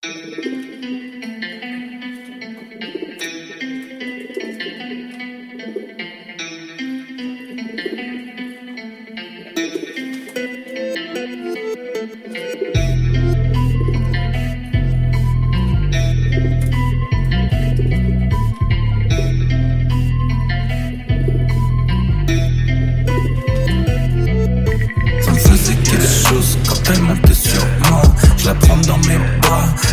Ça me faisait quelque chose quand elle montait sur moi. Je la prends dans mes bras.